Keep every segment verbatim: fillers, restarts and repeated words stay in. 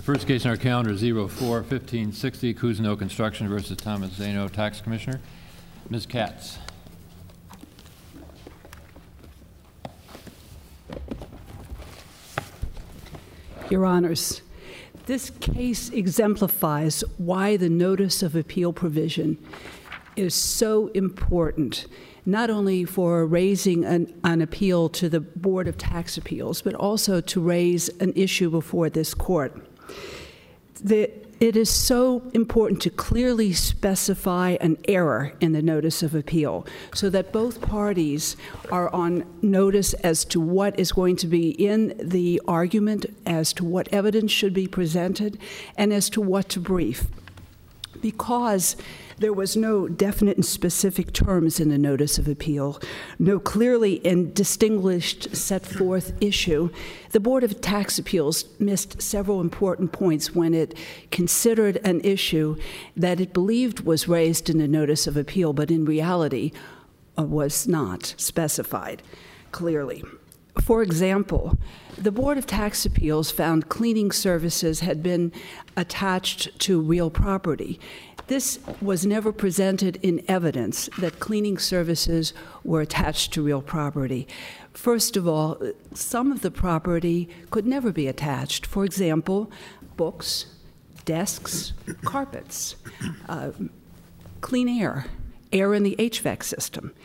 first case on our calendar is zero four fifteen sixty, Cousineau Construction versus Thomas Zano, Tax Commissioner. Miz Katz. Your Honors, this case exemplifies why the notice of appeal provision is so important, not only for raising an, an appeal to the Board of Tax Appeals, but also to raise an issue before this court. The, it is so important to clearly specify an error in the notice of appeal so that both parties are on notice as to what is going to be in the argument, as to what evidence should be presented, and as to what to brief. Because there was no definite and specific terms in the notice of appeal, no clearly and distinguished set forth issue, the Board of Tax Appeals missed several important points when it considered an issue that it believed was raised in the notice of appeal, but in reality uh, was not specified clearly. For example, the Board of Tax Appeals found cleaning services had been attached to real property. This was never presented in evidence that cleaning services were attached to real property. First of all, some of the property could never be attached. For example, books, desks, carpets, uh, clean air, air in the H V A C system.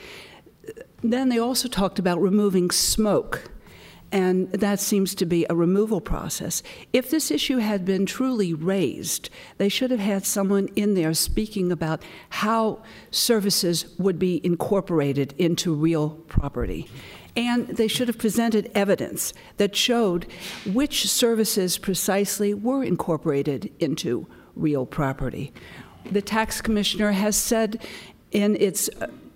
Then they also talked about removing smoke, and that seems to be a removal process. If this issue had been truly raised, they should have had someone in there speaking about how services would be incorporated into real property. And they should have presented evidence that showed which services precisely were incorporated into real property. The tax commissioner has said in its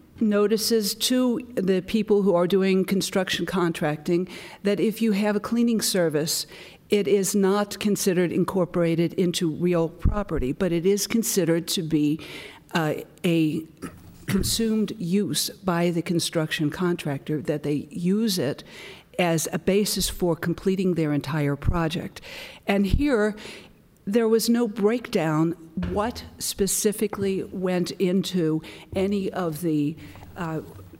notices to the people who are doing construction contracting that if you have a cleaning service, it is not considered incorporated into real property, but it is considered to be uh, a consumed use by the construction contractor, that they use it as a basis for completing their entire project. And here, there was no breakdown what specifically went into any of the uh,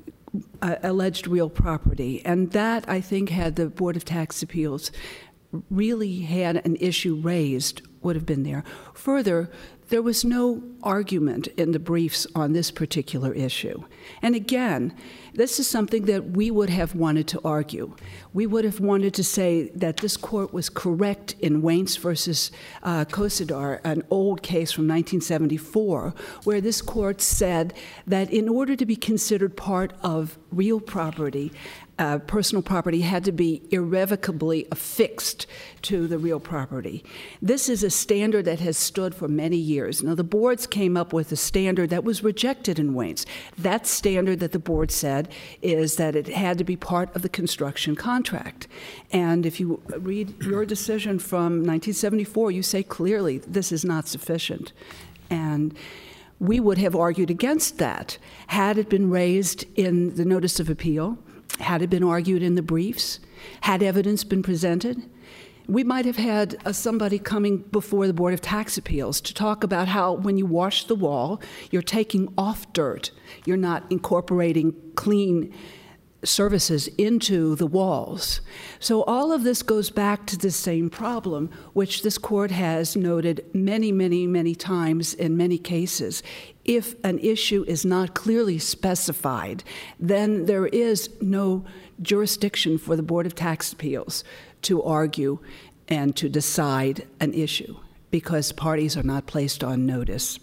uh, alleged real property. And that, I think, had the Board of Tax Appeals really had an issue raised, would have been there. Further, there was no argument in the briefs on this particular issue. And again, this is something that we would have wanted to argue. We would have wanted to say that this court was correct in Waints versus uh, Cosidar, an old case from nineteen seventy-four, where this court said that in order to be considered part of real property, Uh, personal property had to be irrevocably affixed to the real property. This is a standard that has stood for many years. Now, the boards came up with a standard that was rejected in Waints. That standard that the board said is that it had to be part of the construction contract. And if you read your decision from nineteen seventy-four, you say clearly this is not sufficient. And we would have argued against that had it been raised in the notice of appeal, had it been argued in the briefs, had evidence been presented. We might have had uh, somebody coming before the Board of Tax Appeals to talk about how when you wash the wall, you're taking off dirt. You're not incorporating clean services into the walls. So all of this goes back to the same problem, which this court has noted many, many, many times in many cases. If an issue is not clearly specified, then there is no jurisdiction for the Board of Tax Appeals to argue and to decide an issue because parties are not placed on notice.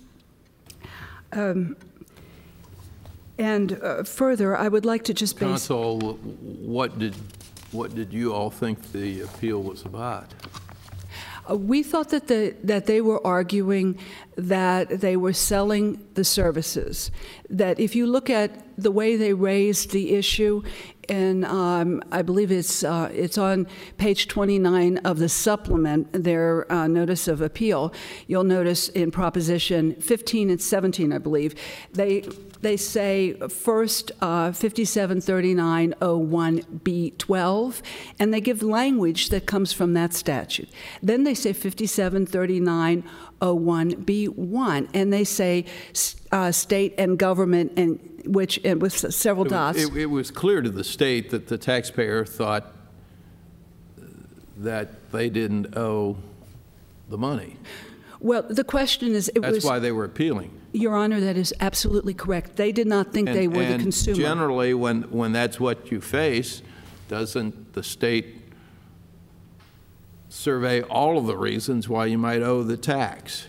Um, And uh, further, I would like to just base... Counsel, what did, what did you all think the appeal was about? Uh, we thought that, the, that they were arguing that they were selling the services. That if you look at the way they raised the issue, and um, I believe it's uh, it's on page twenty-nine of the supplement, their uh, notice of appeal, you'll notice in proposition fifteen and seventeen, I believe, they they say first uh, fifty-seven thirty-nine oh one B twelve, and they give language that comes from that statute. Then they say fifty-seven thirty-nine oh one B one, and they say uh, state and government, and which and with several It was- dots. It, it was clear to the state that the taxpayer thought that they didn't owe the money. Well, the question is, it That's was, why they were appealing. Your Honor, that is absolutely correct. They did not think they And- were the and consumer. generally, when, when that's what you face, doesn't the state survey all of the reasons why you might owe the tax?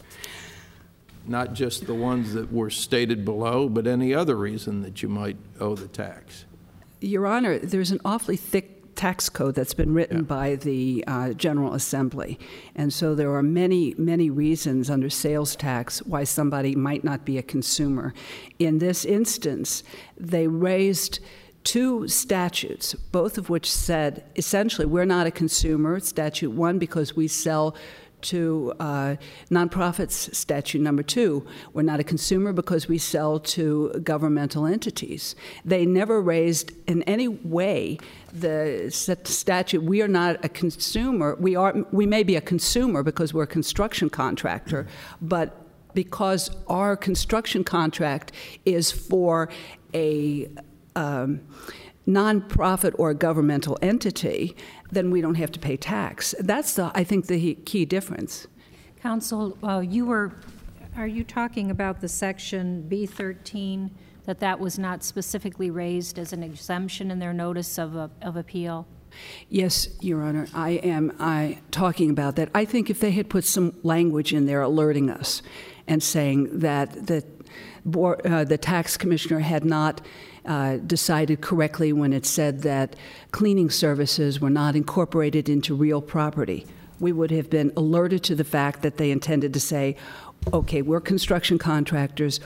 Not just the ones that were stated below, but any other reason that you might owe the tax. Your Honor, there's an awfully thick tax code that's been written Yeah. by the uh, General Assembly. And so there are many, many reasons under sales tax why somebody might not be a consumer. In this instance, they raised two statutes, both of which said, essentially, we're not a consumer. Statute one, because we sell to uh, nonprofits. Statute number two, we're not a consumer because we sell to governmental entities. They never raised in any way the statute, we are not a consumer. We are. We may be a consumer because we're a construction contractor, but because our construction contract is for a um, nonprofit or governmental entity, then we don't have to pay tax. That's, the, I think, the key difference. Counsel, uh, you were, are you talking about the section B thirteen, that that was not specifically raised as an exemption in their notice of, a, of appeal? Yes, Your Honor, I am I, talking about that. I think if they had put some language in there alerting us and saying that the, board, uh, the tax commissioner had not Uh, decided correctly when it said that cleaning services were not incorporated into real property, we would have been alerted to the fact that they intended to say, okay, we're construction contractors,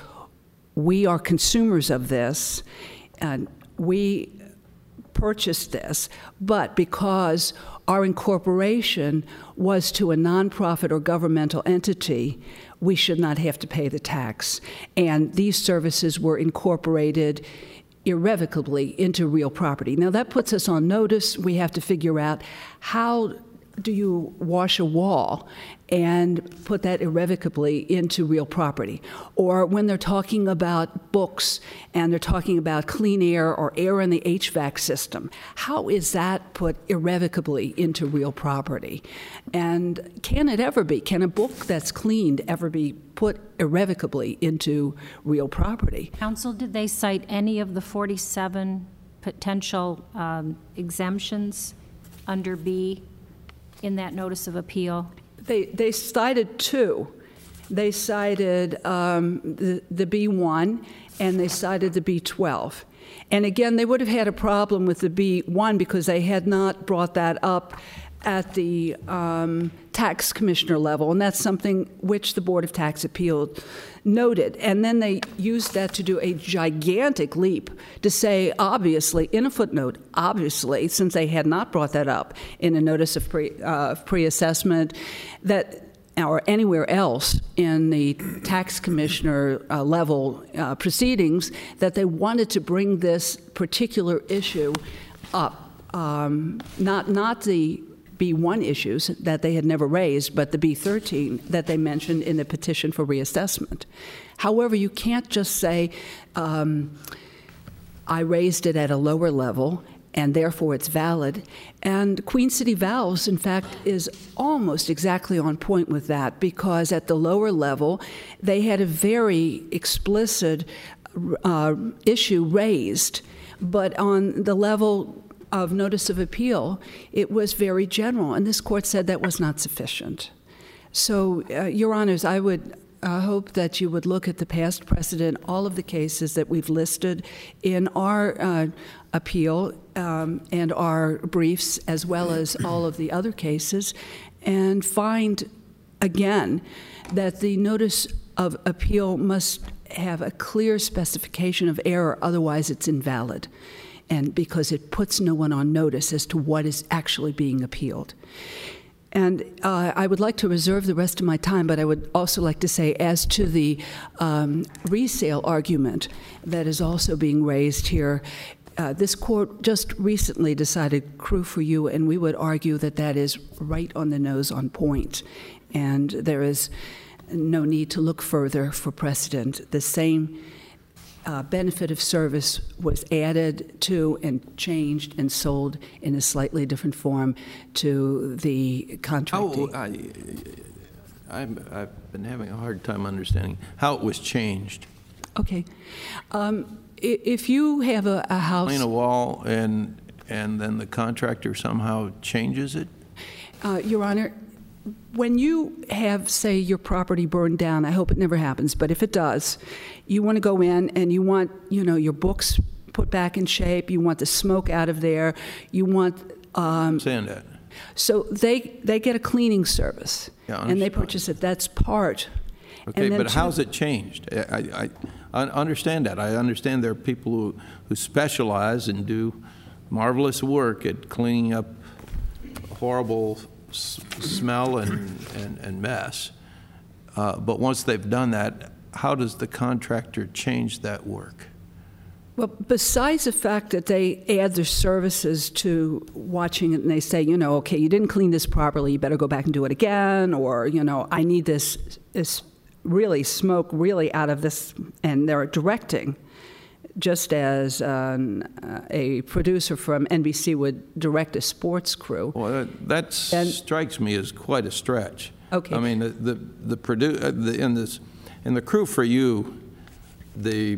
we are consumers of this, and we purchased this, but because our incorporation was to a nonprofit or governmental entity, we should not have to pay the tax. And these services were incorporated irrevocably into real property. Now, that puts us on notice. We have to figure out, how do you wash a wall and put that irrevocably into real property? Or when they're talking about books and they're talking about clean air or air in the H V A C system, how is that put irrevocably into real property? And can it ever be? Can a book that's cleaned ever be put irrevocably into real property? Counsel, did they cite any of the forty-seven potential um, exemptions under B in that notice of appeal? They, they cited two. They cited um, the, the B one, and they cited the B twelve. And again, they would have had a problem with the B one because they had not brought that up at the um, tax commissioner level, and that's something which the Board of Tax Appeal noted. And then they used that to do a gigantic leap to say, obviously, in a footnote, obviously, since they had not brought that up in a notice of pre, uh, pre-assessment, that or anywhere else in the tax commissioner uh, level uh, proceedings, that they wanted to bring this particular issue up, um, not not the B one issues that they had never raised, but the B thirteen that they mentioned in the petition for reassessment. However, you can't just say, um, I raised it at a lower level, and therefore it's valid. And Queen City Valves, in fact, is almost exactly on point with that, because at the lower level, they had a very explicit uh, issue raised, but on the level of notice of appeal, it was very general, and this court said that was not sufficient. So, uh, Your Honors, I would uh, hope that you would look at the past precedent, all of the cases that we've listed in our uh, appeal um, and our briefs, as well as all of the other cases, and find again, that the notice of appeal must have a clear specification of error, otherwise it's invalid, and because it puts no one on notice as to what is actually being appealed. And uh, I would like to reserve the rest of my time, but I would also like to say, as to the um, resale argument that is also being raised here, uh, this court just recently decided Crew for You, and we would argue that that is right on the nose, on point, and there is no need to look further for precedent. The same Uh, benefit of service was added to and changed and sold in a slightly different form to the contractee. Oh, I, I'm, I've been having a hard time understanding how it was changed. Okay. Um, i- if you have a, a house, Clean a wall and, and then the contractor somehow changes it? uh, Your Honor, when you have, say, your property burned down, I hope it never happens, but if it does, you want to go in and you want, you know, your books put back in shape, you want the smoke out of there, you want... Um, Saying that. so they, they get a cleaning service, Yeah, I and they understand. purchase it. That's part. Okay, And then but to- how's it changed? I, I, I understand that. I understand there are people who, who specialize and do marvelous work at cleaning up horrible s- smell and, and, and mess. Uh, but once they've done that, how does the contractor change that work? Well, besides the fact that they add their services to watching it and they say, you know, okay, you didn't clean this properly, you better go back and do it again, or, you know, I need this, this really smoke really out of this, and they're directing, just as um, uh, a producer from N B C would direct a sports crew. Well, that, that And- strikes me as quite a stretch. Okay. I mean, the, the, the, produ- uh, the in this, in the Crew for You, the,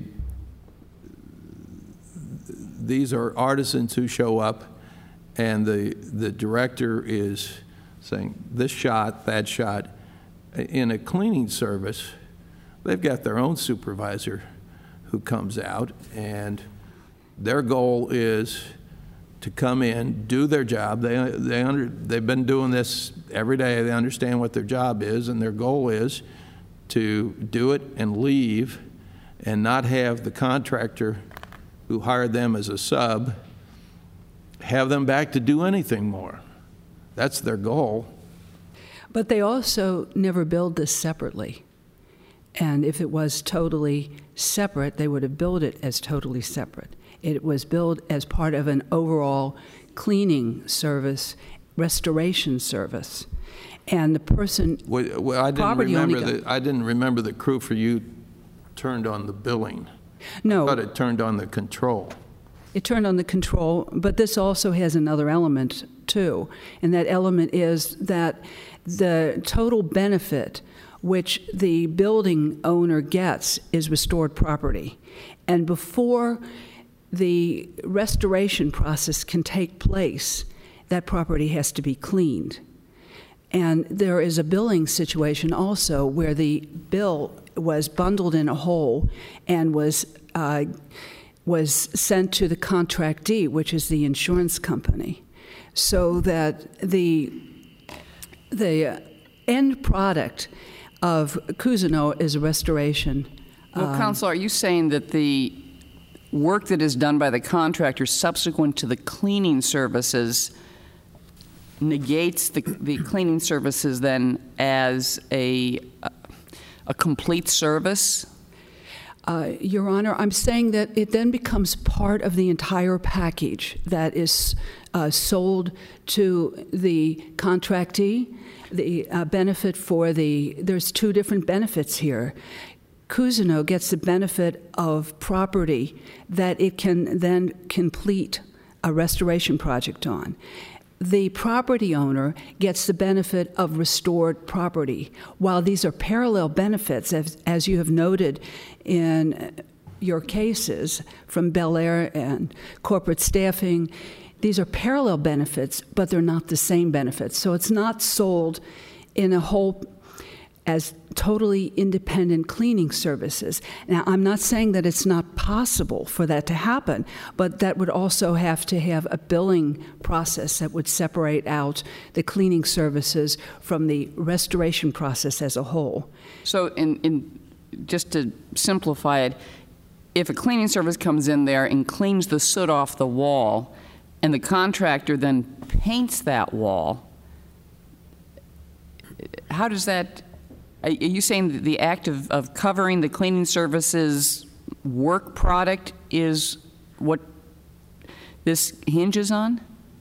these are artisans who show up, and the, the director is saying, this shot, that shot. In a cleaning service, they've got their own supervisor who comes out, and their goal is to come in, do their job. They, they under, they've been doing this every day. They understand what their job is, and their goal is to do it and leave and not have the contractor who hired them as a sub have them back to do anything more. That's their goal. But they also never billed this separately. And if it was totally separate, they would have billed it as totally separate. It was billed as part of an overall cleaning service, restoration service. And the person, Well, well, I didn't Property only remember got- that. I didn't remember the Crew for You turned on the billing. I no, thought it turned on the control. it turned on the control, but this also has another element too. And that element is that the total benefit which the building owner gets is restored property. And before the restoration process can take place, that property has to be cleaned. And there is a billing situation also where the bill was bundled in a whole and was uh, was sent to the contractee, which is the insurance company, so that the the end product of Cousineau is a restoration. Well, Counsel, are you saying that the work that is done by the contractor subsequent to the cleaning services negates the, the cleaning services then as a, a complete service? Uh, Your Honor, I'm saying that it then becomes part of the entire package that is uh, sold to the contractee. The uh, benefit for the, there's two different benefits here. Cousineau gets the benefit of property that it can then complete a restoration project on. The property owner gets the benefit of restored property. While these are parallel benefits, as, as you have noted in your cases from Bel Air and corporate staffing, these are parallel benefits, but they're not the same benefits. So it's not sold in a whole, as totally independent cleaning services. Now, I'm not saying that it's not possible for that to happen, but that would also have to have a billing process that would separate out the cleaning services from the restoration process as a whole. So in, in just to simplify it, if a cleaning service comes in there and cleans the soot off the wall, and the contractor then paints that wall, how does that, are you saying that the act of, of covering the cleaning services work product is what this hinges on?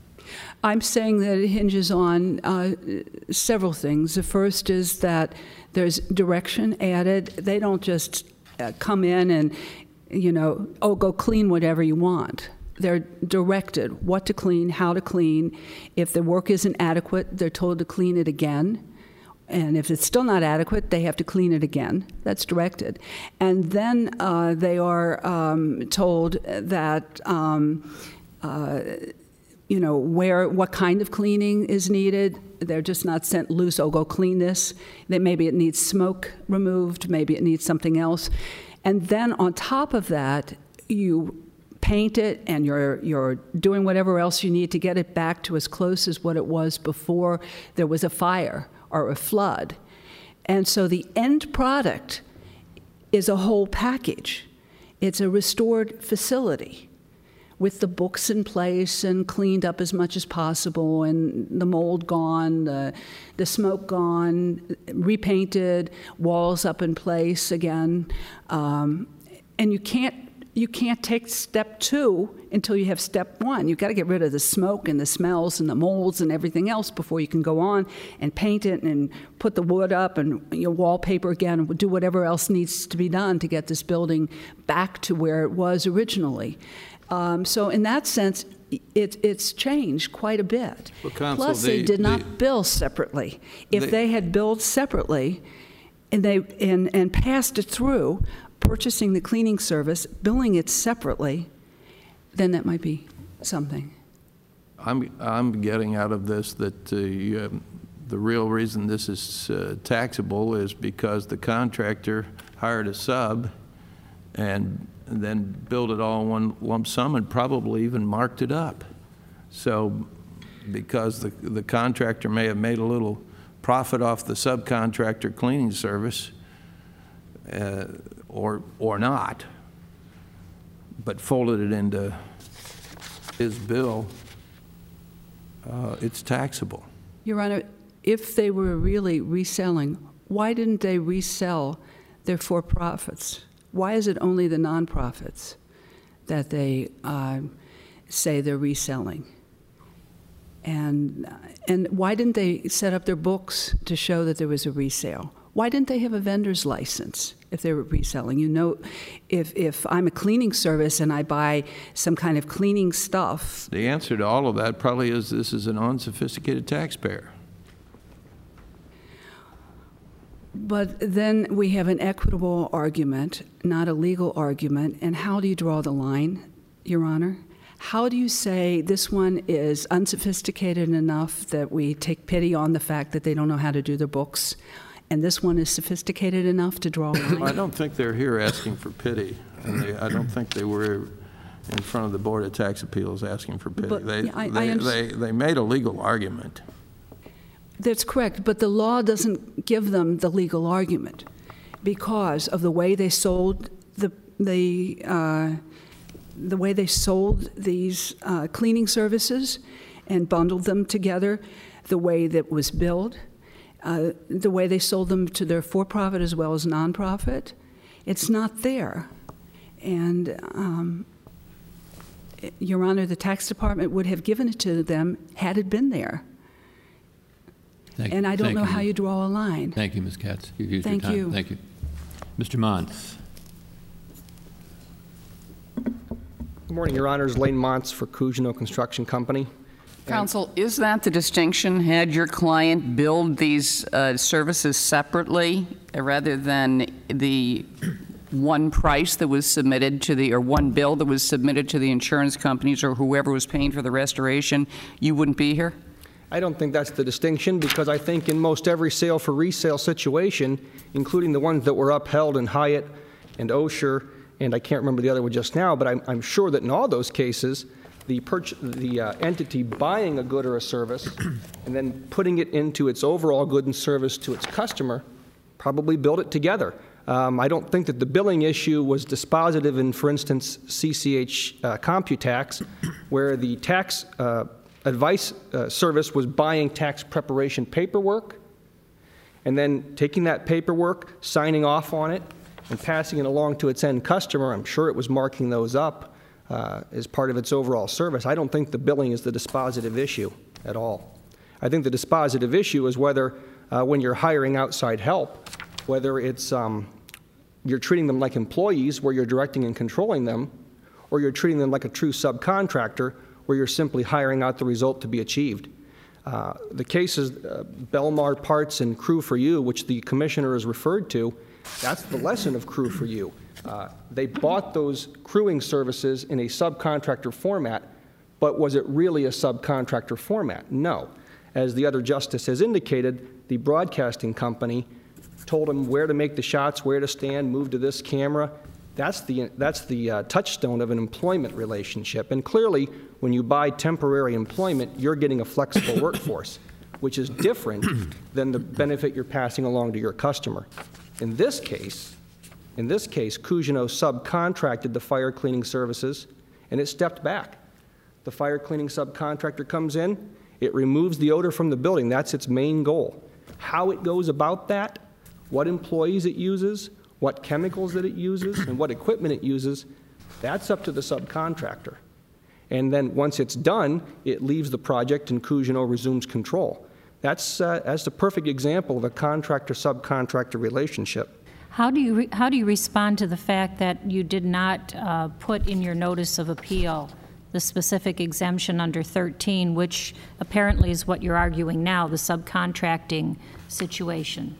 I'm saying that it hinges on uh, several things. The first is that there's direction added. They don't just uh, come in and, you know, oh, go clean whatever you want. They're directed what to clean, how to clean. If the work isn't adequate, they're told to clean it again. And if it's still not adequate, they have to clean it again. That's directed. And then uh, they are um, told that, um, uh, you know, where, what kind of cleaning is needed. They're just not sent loose, oh, go clean this. That maybe it needs smoke removed, maybe it needs something else. And then on top of that, you paint it, and you're you're doing whatever else you need to get it back to as close as what it was before there was a fire or a flood. And so the end product is a whole package. It's a restored facility with the books in place and cleaned up as much as possible, and the mold gone, the, the smoke gone, repainted, walls up in place again. Um, and you can't You can't take step two until you have step one. You've got to get rid of the smoke and the smells and the molds and everything else before you can go on and paint it and put the wood up and your wallpaper again and do whatever else needs to be done to get this building back to where it was originally. Um, so in that sense, it, it's changed quite a bit. Well, Counsel, Plus, the, they did not the, bill separately. If the, they had billed separately and they and, and passed it through, purchasing the cleaning service, billing it separately, then that might be something. I'm, I'm getting out of this that the, uh, the real reason this is uh, taxable is because the contractor hired a sub and then billed it all in one lump sum and probably even marked it up. So because the, the contractor may have made a little profit off the subcontractor cleaning service, uh, or or not, but folded it into his bill, uh, it's taxable. Your Honor, if they were really reselling, why didn't they resell their for-profits? Why is it only the nonprofits that they uh, say they're reselling? And and why didn't they set up their books to show that there was a resale? Why didn't they have a vendor's license if they were reselling? You know, if, if I'm a cleaning service and I buy some kind of cleaning stuff. The answer to all of that probably is this is an unsophisticated taxpayer. But then we have an equitable argument, not a legal argument. And how do you draw the line, Your Honor? How do you say this one is unsophisticated enough that we take pity on the fact that they don't know how to do their books, and this one is sophisticated enough to draw a line? I don't think they're here asking for pity. And they, I don't think they were in front of the Board of Tax Appeals asking for pity. But, they, yeah, I, they, I they, they made a legal argument. That's correct, but the law doesn't give them the legal argument because of the way they sold the the uh, the way they sold these uh, cleaning services and bundled them together, the way that was billed. Uh, the way they sold them to their for-profit as well as nonprofit, it's not there. And, um, Your Honor, the tax department would have given it to them had it been there. Thank, and I don't thank know you. how you draw a line. Thank you, Miz Katz. You've used Thank your time. you. Thank you. Mister Montz. Good morning, Your Honors. Lane Montz for Cousineau Construction Company. Counsel, is that the distinction? Had your client billed these uh, services separately uh, rather than the one price that was submitted to the, or one bill that was submitted to the insurance companies or whoever was paying for the restoration, you wouldn't be here? I don't think that's the distinction, because I think in most every sale for resale situation, including the ones that were upheld in Hyatt and Osher, and I can't remember the other one just now, but I'm, I'm sure that in all those cases, the, purch- the uh, entity buying a good or a service and then putting it into its overall good and service to its customer probably built it together. Um, I don't think that the billing issue was dispositive in, for instance, C C H uh, Computax, where the tax uh, advice uh, service was buying tax preparation paperwork and then taking that paperwork, signing off on it, and passing it along to its end customer. I'm sure it was marking those up uh, as part of its overall service. I don't think the billing is the dispositive issue at all. I think the dispositive issue is whether, uh, when you're hiring outside help, whether it's um, you're treating them like employees where you're directing and controlling them, or you're treating them like a true subcontractor where you're simply hiring out the result to be achieved. Uh, the cases, uh, Belmar Parts and Crew for You, which the commissioner has referred to, that's the lesson of Crew for You. Uh, they bought those crewing services in a subcontractor format, but was it really a subcontractor format? No. As the other justice has indicated, the broadcasting company told them where to make the shots, where to stand, move to this camera. That's the, that's the uh, touchstone of an employment relationship. And clearly, when you buy temporary employment, you're getting a flexible workforce, which is different than the benefit you're passing along to your customer. In this case, in this case, Cousineau subcontracted the fire cleaning services, and it stepped back. The fire cleaning subcontractor comes in, it removes the odor from the building. That's its main goal. How it goes about that, what employees it uses, what chemicals that it uses, and what equipment it uses, that's up to the subcontractor. And then once it's done, it leaves the project and Cousineau resumes control. That's, uh, that's a perfect example of a contractor-subcontractor relationship. How do you, re- how do you respond to the fact that you did not uh, put in your notice of appeal the specific exemption under thirteen, which apparently is what you're arguing now, the subcontracting situation?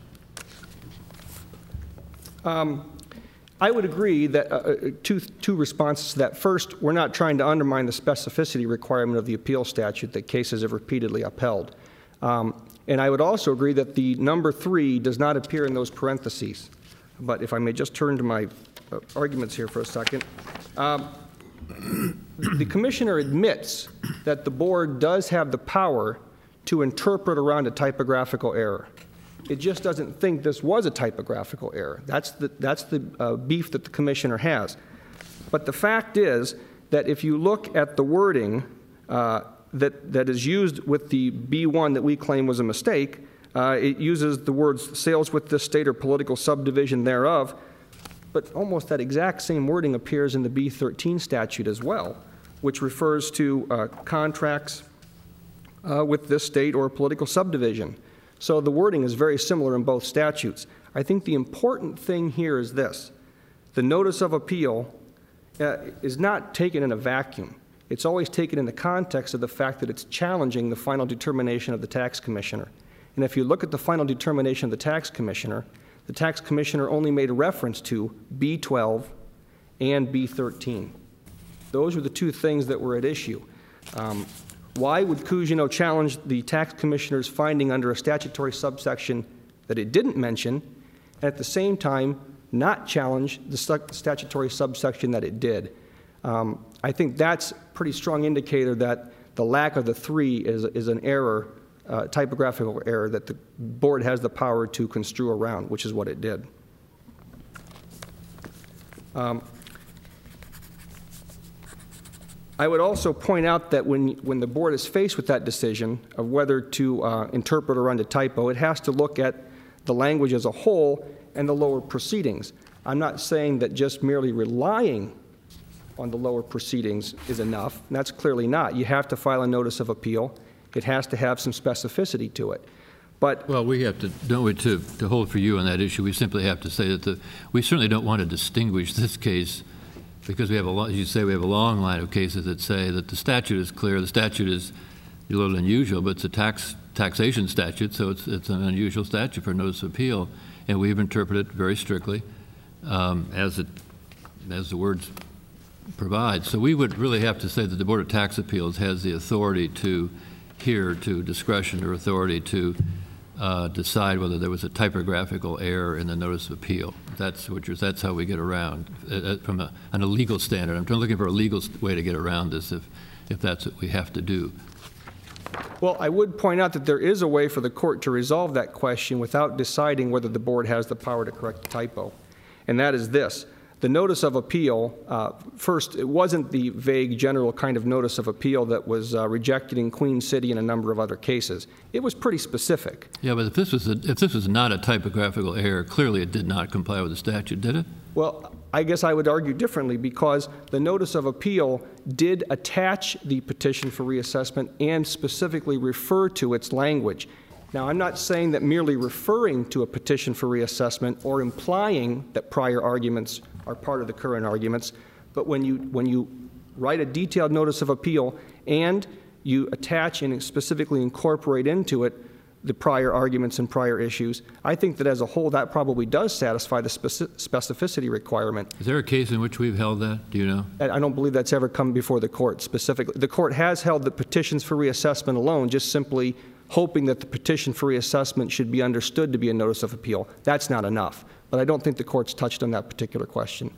Um, I would agree that uh, two, two responses to that. First, we're not trying to undermine the specificity requirement of the appeal statute that cases have repeatedly upheld. Um, and I would also agree that the number three does not appear in those parentheses. But if I may just turn to my uh, arguments here for a second. Um, the commissioner admits that the board does have the power to interpret around a typographical error. It just doesn't think this was a typographical error. That's the, that's the uh, beef that the commissioner has. But the fact is that if you look at the wording uh, that, that is used with the B one that we claim was a mistake, uh, it uses the words sales with this state or political subdivision thereof, but almost that exact same wording appears in the B thirteen statute as well, which refers to uh, contracts uh, with this state or political subdivision. So the wording is very similar in both statutes. I think the important thing here is this. The notice of appeal uh, is not taken in a vacuum. It's always taken in the context of the fact that it's challenging the final determination of the tax commissioner. And if you look at the final determination of the tax commissioner, the tax commissioner only made a reference to B twelve and B thirteen. Those were the two things that were at issue. Um, Why would Cousineau challenge the tax commissioner's finding under a statutory subsection that it didn't mention, and at the same time not challenge the statutory subsection that it did? Um, I think that's a pretty strong indicator that the lack of the three is, is an error, uh, typographical error that the board has the power to construe around, which is what it did. Um, I would also point out that when, when the board is faced with that decision of whether to uh, interpret or run a typo, it has to look at the language as a whole and the lower proceedings. I'm not saying that just merely relying on the lower proceedings is enough, and that's clearly not. You have to file a notice of appeal. It has to have some specificity to it. But well, we have to, don't we, to, to hold for you on that issue, we simply have to say that the, we certainly don't want to distinguish this case because we have a, as you say, we have a long line of cases that say that the statute is clear. The statute is a little unusual, but it's a tax taxation statute, so it's it's an unusual statute for notice of appeal, and we've interpreted it very strictly um, as it as the words provide. So we would really have to say that the Board of Tax Appeals has the authority to here to discretion or authority to uh, decide whether there was a typographical error in the notice of appeal. That's what you're, that's how we get around uh, from a, on a legal standard. I'm looking for a legal way to get around this if, if that's what we have to do. Well, I would point out that there is a way for the court to resolve that question without deciding whether the board has the power to correct the typo, and that is this. The notice of appeal, uh, first, it wasn't the vague general kind of notice of appeal that was uh, rejected in Queen City and a number of other cases. It was pretty specific. Yeah, but if this was a, if this was not a typographical error, clearly it did not comply with the statute, did it? Well, I guess I would argue differently because the notice of appeal did attach the petition for reassessment and specifically refer to its language. Now, I'm not saying that merely referring to a petition for reassessment or implying that prior arguments are part of the current arguments, but when you, when you write a detailed notice of appeal and you attach and specifically incorporate into it the prior arguments and prior issues, I think that as a whole that probably does satisfy the speci specificity requirement. Is there a case in which we've held that? Do you know? I don't believe that's ever come before the court specifically. The court has held that petitions for reassessment alone, just simply hoping that the petition for reassessment should be understood to be a notice of appeal. That's not enough. But I don't think the court's touched on that particular question.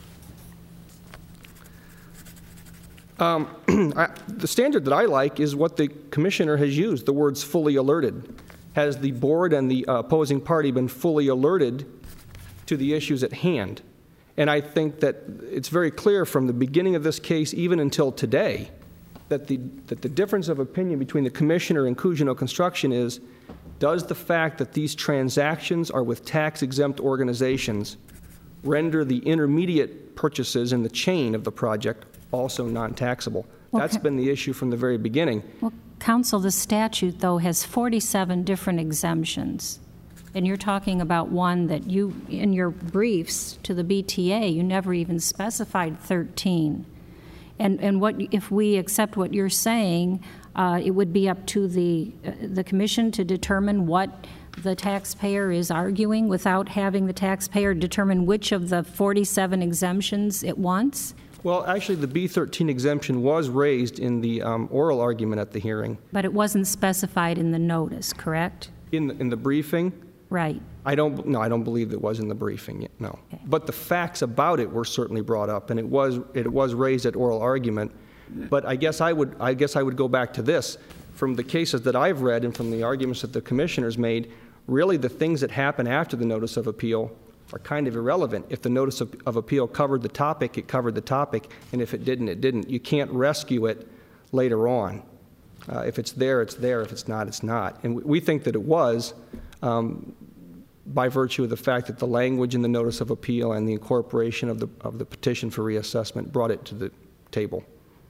Um, I, the standard that I like is what the commissioner has used, the words fully alerted. Has the board and the uh, opposing party been fully alerted to the issues at hand? And I think that it's very clear from the beginning of this case, even until today, that the, that the difference of opinion between the commissioner and Cugino Construction is, does the fact that these transactions are with tax-exempt organizations render the intermediate purchases in the chain of the project also non-taxable? Well, That's been the issue from the very beginning. Well, counsel, the statute, though, has forty-seven different exemptions. And you're talking about one that you, in your briefs to the B T A, you never even specified thirteen. And, and what, if we accept what you're saying, uh, it would be up to the, uh, the commission to determine what the taxpayer is arguing without having the taxpayer determine which of the forty-seven exemptions it wants? Well, actually, the B thirteen exemption was raised in the um, oral argument at the hearing. But it wasn't specified in the notice, correct? In the, in the briefing? Right. I don't, no, I don't believe it was in the briefing, yet, no. Okay. But the facts about it were certainly brought up, and it was, it was raised at oral argument. But I guess I would, I guess I would go back to this. From the cases that I've read and from the arguments that the commissioners made, really the things that happen after the notice of appeal are kind of irrelevant. If the notice of, of appeal covered the topic, it covered the topic, and if it didn't, it didn't. You can't rescue it later on. Uh, if it's there, it's there. If it's not, it's not. And we, we think that it was, um, by virtue of the fact that the language in the notice of appeal and the incorporation of the, of the petition for reassessment brought it to the table.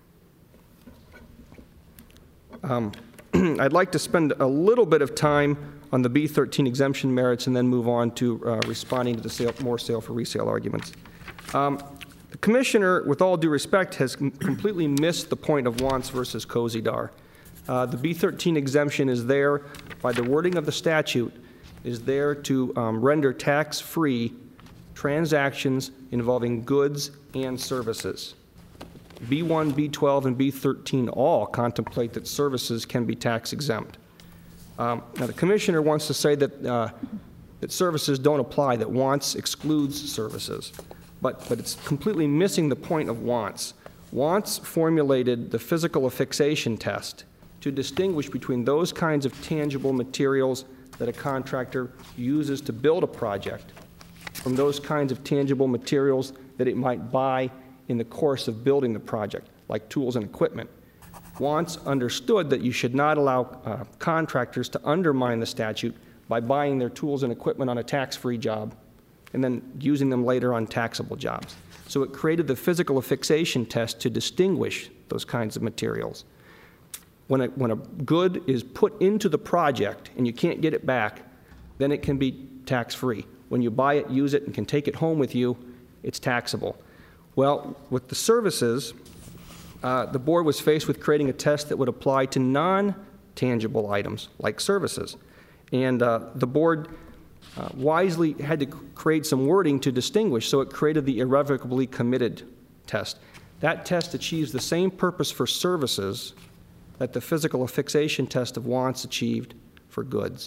Um, I'd like to spend a little bit of time on the B thirteen exemption merits and then move on to uh, responding to the sale, more sale for resale arguments. Um, the commissioner, with all due respect, has com completely missed the point of Wantz versus Kozidar. Uh, the B thirteen exemption is there by the wording of the statute, is there to um, render tax-free transactions involving goods and services. B one, B twelve, and B thirteen all contemplate that services can be tax-exempt. Um, now, the commissioner wants to say that, uh, that services don't apply, that Wantz excludes services. But, but it's completely missing the point of Wantz. Wantz formulated the physical affixation test to distinguish between those kinds of tangible materials that a contractor uses to build a project from those kinds of tangible materials that it might buy in the course of building the project, like tools and equipment. Wantz understood that you should not allow uh, contractors to undermine the statute by buying their tools and equipment on a tax-free job and then using them later on taxable jobs. So it created the physical affixation test to distinguish those kinds of materials. When a, when a good is put into the project and you can't get it back, then it can be tax-free. When you buy it, use it, and can take it home with you, it's taxable. Well, with the services, uh, the board was faced with creating a test that would apply to non-tangible items like services. And uh, the board uh, wisely had to create some wording to distinguish, so it created the irrevocably committed test. That test achieves the same purpose for services that the physical affixation test of wants achieved for goods.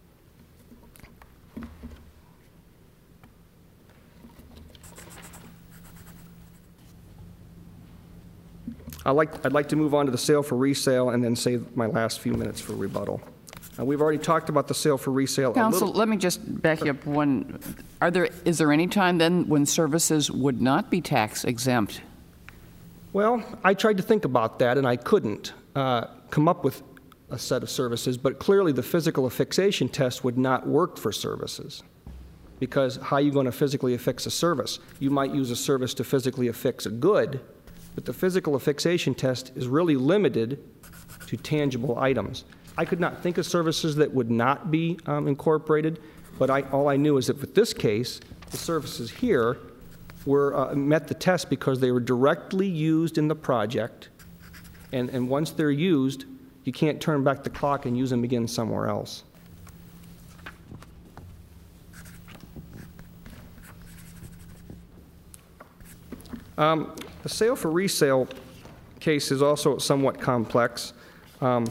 I'd like, I'd like to move on to the sale for resale and then save my last few minutes for rebuttal. Uh, we've already talked about the sale for resale. Counsel, let me just back you up one. Are there, is there any time then when services would not be tax exempt? Well, I tried to think about that, and I couldn't uh, come up with a set of services, but clearly the physical affixation test would not work for services, because how are you going to physically affix a service? You might use a service to physically affix a good, but the physical affixation test is really limited to tangible items. I could not think of services that would not be um, incorporated, but I, all I knew is that with this case, the services here were uh, met the test because they were directly used in the project, and, and once they're used, you can't turn back the clock and use them again somewhere else. Um, the sale for resale case is also somewhat complex. Um,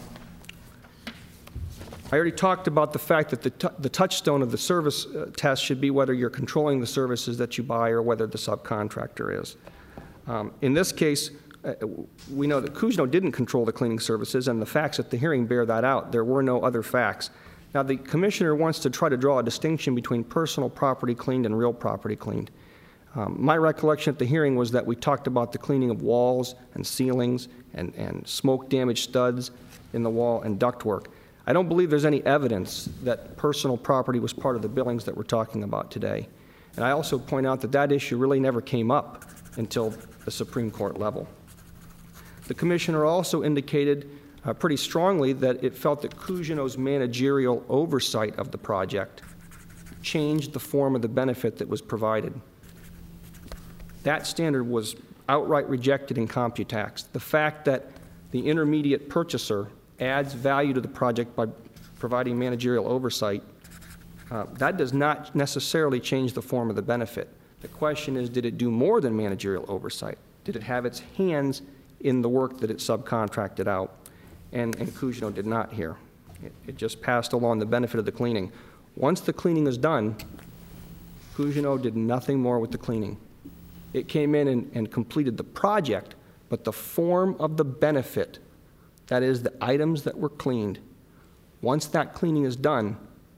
I already talked about the fact that the, t the touchstone of the service uh, test should be whether you're controlling the services that you buy or whether the subcontractor is. Um, in this case, uh, we know that Cousineau didn't control the cleaning services, and the facts at the hearing bear that out. There were no other facts. Now, the commissioner wants to try to draw a distinction between personal property cleaned and real property cleaned. Um, my recollection at the hearing was that we talked about the cleaning of walls and ceilings and, and smoke-damaged studs in the wall and ductwork. I don't believe there's any evidence that personal property was part of the billings that we're talking about today. And I also point out that that issue really never came up until the Supreme Court level. The commissioner also indicated uh, pretty strongly that it felt that Cousineau's managerial oversight of the project changed the form of the benefit that was provided. That standard was outright rejected in Computax. The fact that the intermediate purchaser adds value to the project by providing managerial oversight, uh, that does not necessarily change the form of the benefit. The question is, did it do more than managerial oversight? Did it have its hands in the work that it subcontracted out? And, and Cousineau did not here. It, it just passed along the benefit of the cleaning. Once the cleaning is done, Cousineau did nothing more with the cleaning. It came in and, and completed the project, but the form of the benefit, that is, the items that were cleaned, once that cleaning is done,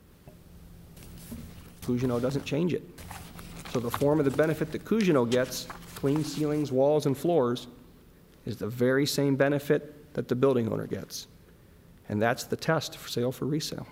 Cousineau doesn't change it. So the form of the benefit that Cousineau gets, clean ceilings, walls, and floors, is the very same benefit that the building owner gets. And that's the test for sale for resale.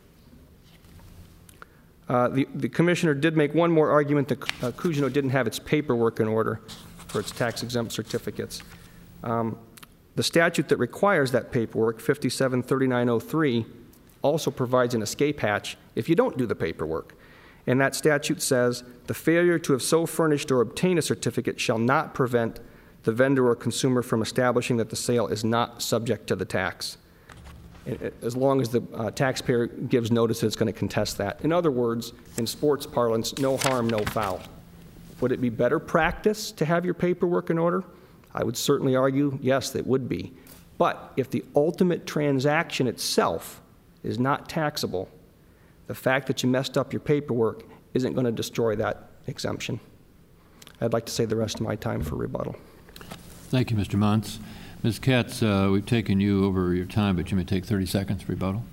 Uh, the, the commissioner did make one more argument that uh, Cousineau didn't have its paperwork in order for its tax-exempt certificates. Um, the statute that requires that paperwork, fifty-seven thirty-nine oh three, also provides an escape hatch if you don't do the paperwork. And that statute says, the failure to have so furnished or obtained a certificate shall not prevent the vendor or consumer from establishing that the sale is not subject to the tax, as long as the uh, taxpayer gives notice that it's going to contest that. In other words, in sports parlance, no harm, no foul. Would it be better practice to have your paperwork in order? I would certainly argue, yes, it would be. But if the ultimate transaction itself is not taxable, the fact that you messed up your paperwork isn't going to destroy that exemption. I'd like to save the rest of my time for rebuttal. Thank you, Mister Muntz. Miz Katz, uh, we've taken you over your time, but you may take thirty seconds for rebuttal.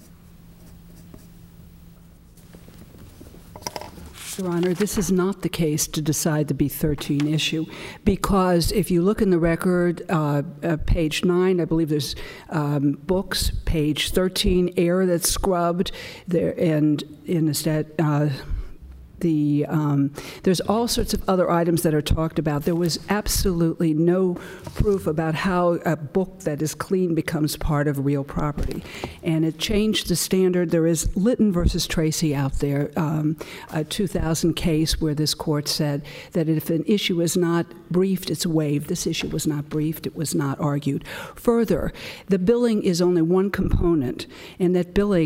Your Honor, this is not the case to decide the B thirteen issue, because if you look in the record, uh, uh, page nine, I believe there's um, books, page thirteen, air that's scrubbed, there, and in the stat. Uh, The, um, there's all sorts of other items that are talked about. There was absolutely no proof about how a book that is clean becomes part of real property. And it changed the standard. There is Litton versus Tracy out there, um, a two thousand case where this court said that if an issue is not briefed, it's waived. This issue was not briefed. It was not argued. Further, the billing is only one component, and that billing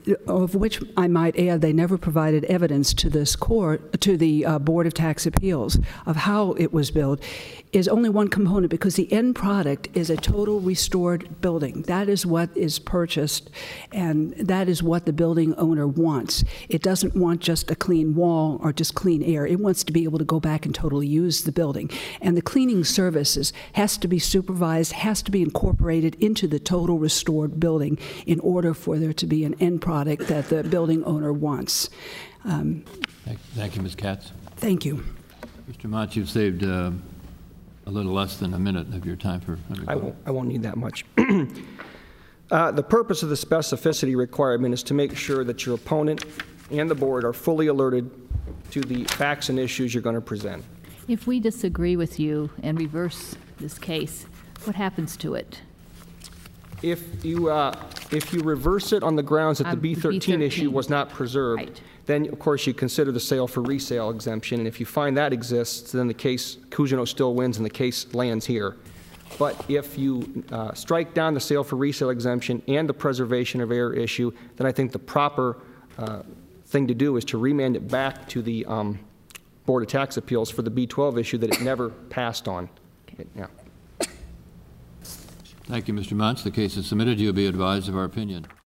of which I might add, they never provided evidence to this court, to the uh, Board of Tax Appeals, of how it was built, is only one component, because the end product is a total restored building. That is what is purchased, and that is what the building owner wants. It doesn't want just a clean wall or just clean air. It wants to be able to go back and totally use the building. And the cleaning services has to be supervised, has to be incorporated into the total restored building in order for there to be an end product that the building owner wants. Um, Thank, thank you, Miz Katz. Thank you. Mister Mott, you've saved uh, a little less than a minute of your time for. I won't, I won't need that much. uh, the purpose of the specificity requirement is to make sure that your opponent and the board are fully alerted to the facts and issues you're going to present. If we disagree with you and reverse this case, what happens to it? If you, uh, if you reverse it on the grounds that the On the B thirteen B issue thirteen. was not preserved, Right. then, of course, you consider the sale for resale exemption, and if you find that exists, then the case, Cousineau still wins and the case lands here. But if you uh, strike down the sale for resale exemption and the preservation of error issue, then I think the proper uh, thing to do is to remand it back to the um, Board of Tax Appeals for the B twelve issue that it never passed on. It- yeah. Thank you, Mister Mott. The case is submitted. You'll be advised of our opinion.